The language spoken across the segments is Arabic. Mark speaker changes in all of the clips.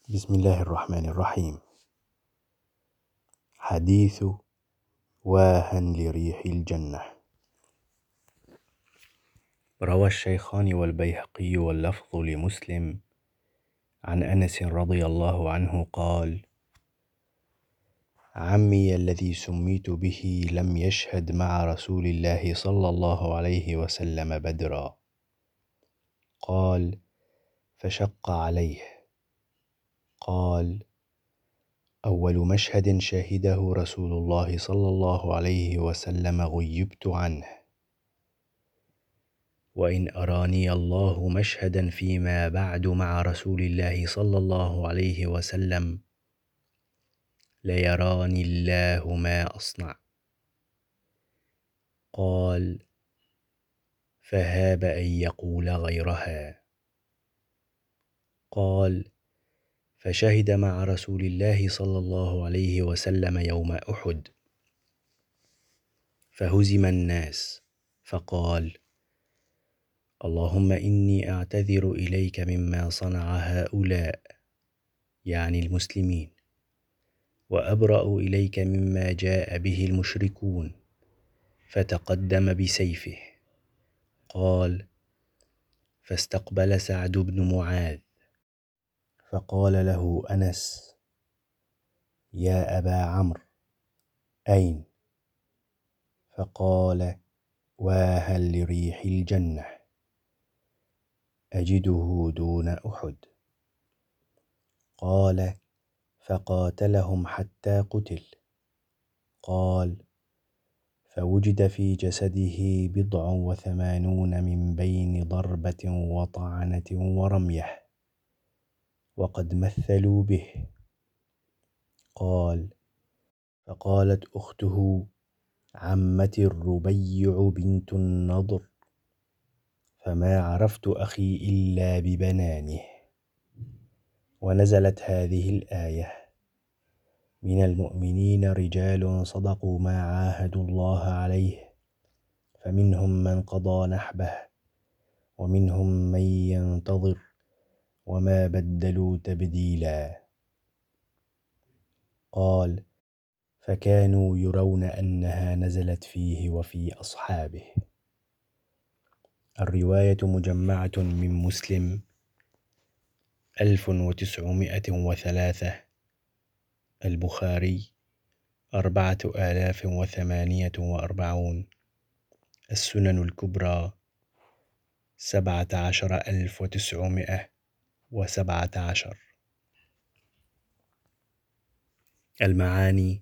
Speaker 1: بسم الله الرحمن الرحيم. حديث واها لريح الجنة. روى الشيخان والبيهقي واللفظ لمسلم عن أنس رضي الله عنه قال: عمي الذي سميت به لم يشهد مع رسول الله صلى الله عليه وسلم بدرا. قال: فشق عليه. قال: أول مشهد شهده رسول الله صلى الله عليه وسلم غيبت عنه، وإن أراني الله مشهدا فيما بعد مع رسول الله صلى الله عليه وسلم ليراني الله ما أصنع. قال: فهاب أن يقول غيرها. قال: فشهد مع رسول الله صلى الله عليه وسلم يوم أحد، فهزم الناس، فقال: اللهم إني أعتذر إليك مما صنع هؤلاء، يعني المسلمين، وأبرأ إليك مما جاء به المشركون. فتقدم بسيفه. قال: فاستقبل سعد بن معاذ فقال له أنس: يا أبا عمرو، أين؟ فقال: واها لريح الجنة، أجده دون أحد. قال: فقاتلهم حتى قتل. قال: فوجد في جسده 87 من بين ضربة وطعنة ورمية، وقد مثلوا به. قال: فقالت أخته عمتي الربيع بنت النضر: فما عرفت أخي إلا ببنانه. ونزلت هذه الآية: من المؤمنين رجال صدقوا ما عاهدوا الله عليه، فمنهم من قضى نحبه ومنهم من ينتظر وما بدلوا تبديلا. قال: فكانوا يرون أنها نزلت فيه وفي أصحابه. الرواية مجمعة من مسلم 1903، البخاري 4048، السنن الكبرى 17917. المعاني: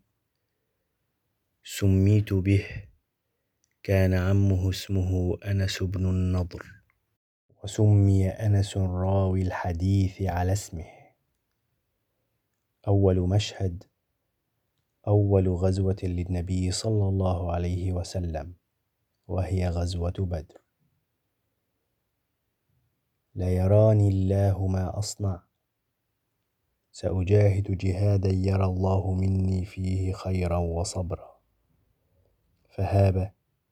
Speaker 1: سميت به، كان عمه اسمه أنس بن النضر، وسمي أنس راوي الحديث على اسمه. أول مشهد: أول غزوة للنبي صلى الله عليه وسلم، وهي غزوة بدر. ليراني الله ما أصنع، سأجاهد جهادا يرى الله مني فيه خيرا وصبرا. فهاب،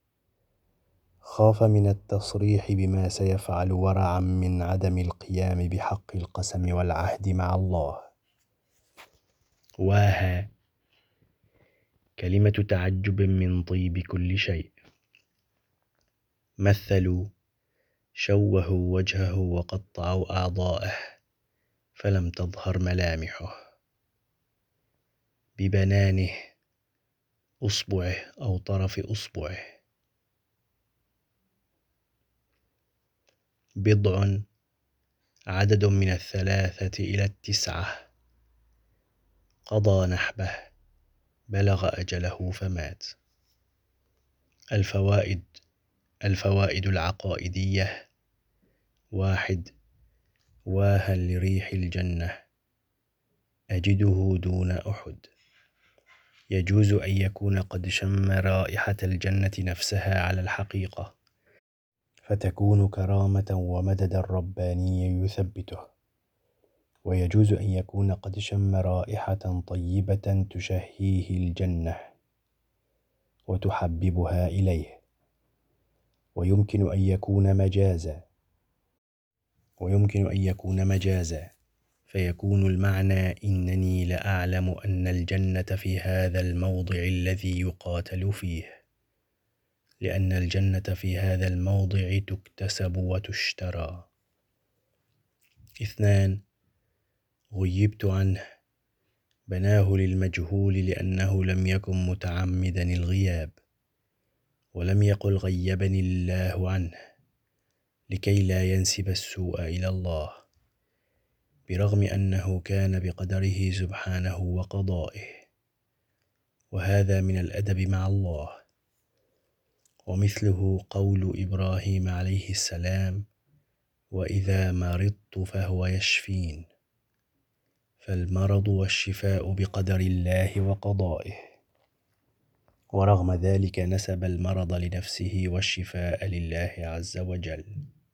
Speaker 1: خاف من التصريح بما سيفعل ورعا من عدم القيام بحق القسم والعهد مع الله. واها، كلمة تعجب من طيب كل شيء. مثلوا، شوهوا وجهه وقطعوا أعضاءه فلم تظهر ملامحه. ببنانه، أصبعه أو طرف أصبعه. بضع، عدد من 3 إلى 9. قضى نحبه، بلغ أجله فمات. الفوائد العقائدية: 1. واها لريح الجنة، أجده دون أحد. يجوز أن يكون قد شم رائحة الجنة نفسها على الحقيقة، فتكون كرامة ومددا ربانيا يثبته. ويجوز أن يكون قد شم رائحة طيبة تشهيه الجنة وتحببها إليه. ويمكن أن يكون مجازا، فيكون المعنى إنني لأعلم أن الجنة في هذا الموضع الذي يقاتل فيه، لأن الجنة في هذا الموضع تكتسب وتشترى. 2. غيبت عنه، بناه للمجهول لأنه لم يكن متعمدا الغياب، ولم يقل غيبني الله عنه لكي لا ينسب السوء إلى الله، برغم أنه كان بقدره سبحانه وقضائه، وهذا من الأدب مع الله. ومثله قول إبراهيم عليه السلام: وإذا مرضت فهو يشفين، فالمرض والشفاء بقدر الله وقضائه، ورغم ذلك نسب المرض لنفسه والشفاء لله عز وجل.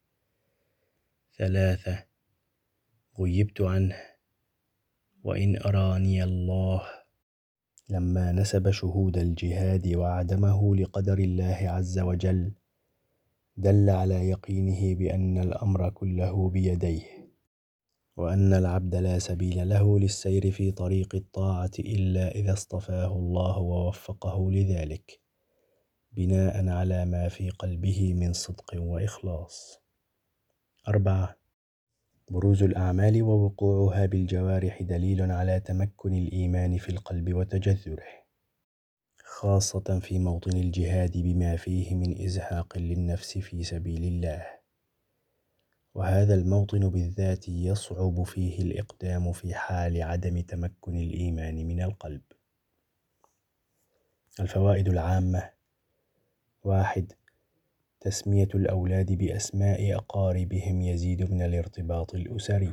Speaker 1: 3. غيبت عنه، وإن أراني الله، لما نسب شهود الجهاد وعدمه لقدر الله عز وجل دل على يقينه بأن الأمر كله بيديه، وأن العبد لا سبيل له للسير في طريق الطاعة إلا إذا اصطفاه الله ووفقه لذلك، بناء على ما في قلبه من صدق وإخلاص. 4. بروز الأعمال ووقوعها بالجوارح دليل على تمكن الإيمان في القلب وتجذره، خاصة في موطن الجهاد بما فيه من إزهاق للنفس في سبيل الله، وهذا الموطن بالذات يصعب فيه الإقدام في حال عدم تمكن الإيمان من القلب. الفوائد العامة: 1. تسمية الأولاد بأسماء أقاربهم يزيد من الارتباط الأسري.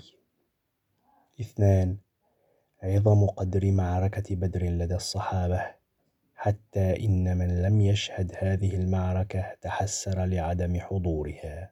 Speaker 1: 2. عظم قدر معركة بدر لدى الصحابة، حتى إن من لم يشهد هذه المعركة تحسر لعدم حضورها.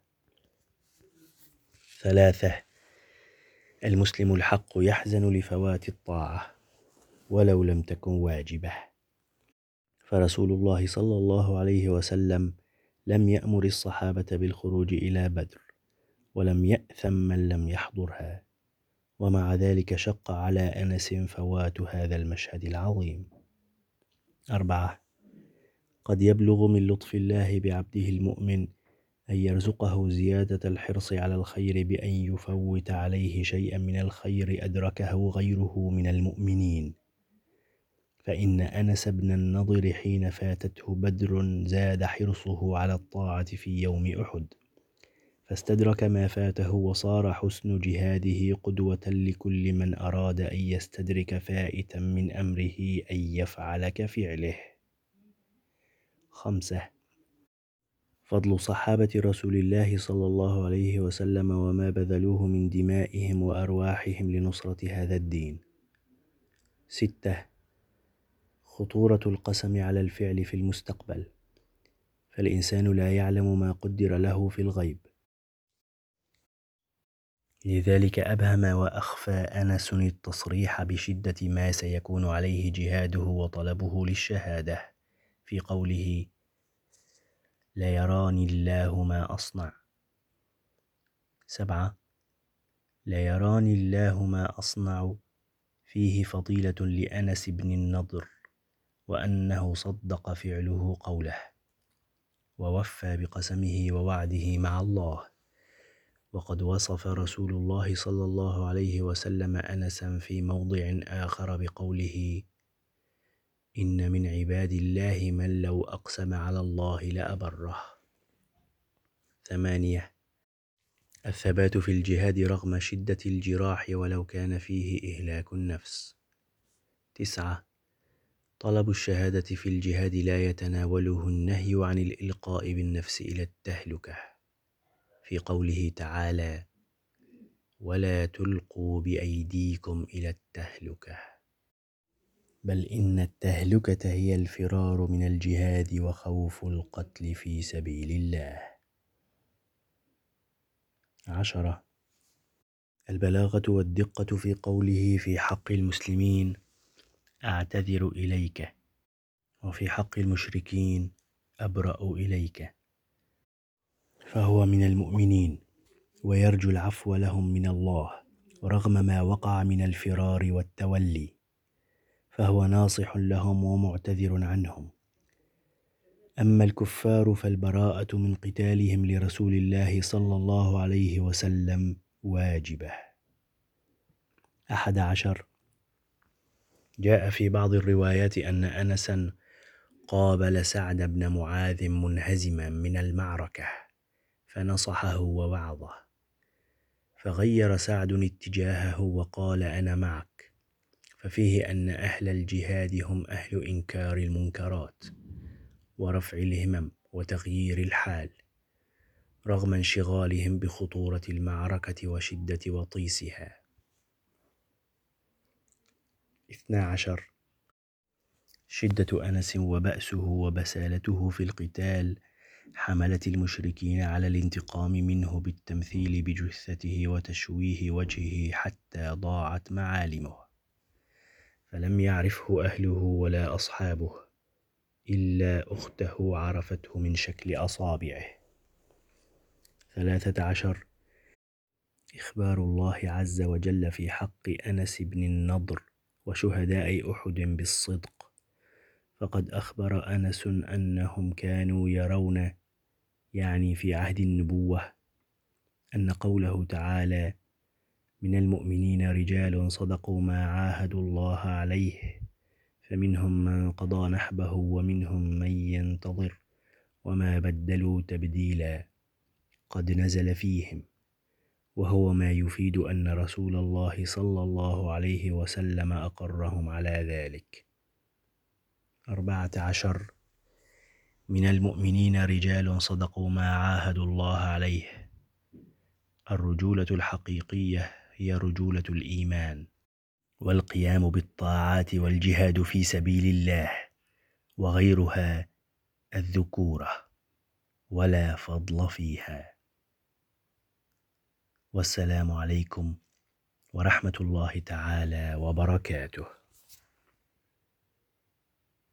Speaker 1: 3. المسلم الحق يحزن لفوات الطاعة ولو لم تكن واجبة، فرسول الله صلى الله عليه وسلم لم يأمر الصحابة بالخروج إلى بدر، ولم يأثم من لم يحضرها، ومع ذلك شق على أنس فوات هذا المشهد العظيم. 4. قد يبلغ من لطف الله بعبده المؤمن أن يرزقه زيادة الحرص على الخير بأن يفوت عليه شيئا من الخير أدركه غيره من المؤمنين، فإن أنس بن النضر حين فاتته بدر زاد حرصه على الطاعة في يوم أحد، فاستدرك ما فاته، وصار حسن جهاده قدوة لكل من أراد أن يستدرك فائتا من أمره أن يفعل كفعله. 5. فضل صحابة رسول الله صلى الله عليه وسلم وما بذلوه من دمائهم وأرواحهم لنصرة هذا الدين. 6. خطورة القسم على الفعل في المستقبل، فالإنسان لا يعلم ما قدر له في الغيب، لذلك أبهم وأخفى أنس التصريح بشدة ما سيكون عليه جهاده وطلبه للشهادة في قوله: ليراني الله ما أصنع. 7. ليراني الله ما أصنع فيه فضيلة لأنس بن النضر، وأنه صدق فعله قوله، ووفى بقسمه ووعده مع الله. وقد وصف رسول الله صلى الله عليه وسلم أنسا في موضع آخر بقوله: إن من عباد الله من لو أقسم على الله لأبره. 8. الثبات في الجهاد رغم شدة الجراح ولو كان فيه إهلاك النفس. 9. طلب الشهادة في الجهاد لا يتناوله النهي عن الإلقاء بالنفس إلى التهلكة، في قوله تعالى: ولا تلقوا بأيديكم إلى التهلكة، بل إن التهلكة هي الفرار من الجهاد وخوف القتل في سبيل الله. 10. البلاغة والدقة في قوله في حق المسلمين: أعتذر إليك، وفي حق المشركين: أبرأ إليك، فهو من المؤمنين ويرجو العفو لهم من الله، رغم ما وقع من الفرار والتولي، فهو ناصح لهم ومعتذر عنهم. أما الكفار فالبراءة من قتالهم لرسول الله صلى الله عليه وسلم واجبة. 11. جاء في بعض الروايات أن أنسا قابل سعد بن معاذ منهزما من المعركة فنصحه ووعظه، فغير سعد اتجاهه وقال: أنا معك. ففيه أن أهل الجهاد هم أهل إنكار المنكرات ورفع الهمم وتغيير الحال، رغم انشغالهم بخطورة المعركة وشدة وطيسها. 12. شدة أنس وبأسه وبسالته في القتال حملت المشركين على الانتقام منه بالتمثيل بجثته وتشويه وجهه حتى ضاعت معالمه، فلم يعرفه أهله ولا أصحابه، إلا أخته عرفته من شكل أصابعه. 13. إخبار الله عز وجل في حق أنس بن النضر وشهداء أحد بالصدق، فقد أخبر أنس أنهم كانوا يرون، يعني في عهد النبوة، أن قوله تعالى: من المؤمنين رجال صدقوا ما عاهدوا الله عليه فمنهم من قضى نحبه ومنهم من ينتظر وما بدلوا تبديلا، قد نزل فيهم، وهو ما يفيد أن رسول الله صلى الله عليه وسلم أقرهم على ذلك. 14. من المؤمنين رجال صدقوا ما عاهدوا الله عليه. الرجولة الحقيقية هي رجولة الإيمان والقيام بالطاعات والجهاد في سبيل الله، وغيرها الذكورة ولا فضل فيها. والسلام عليكم ورحمة الله تعالى وبركاته.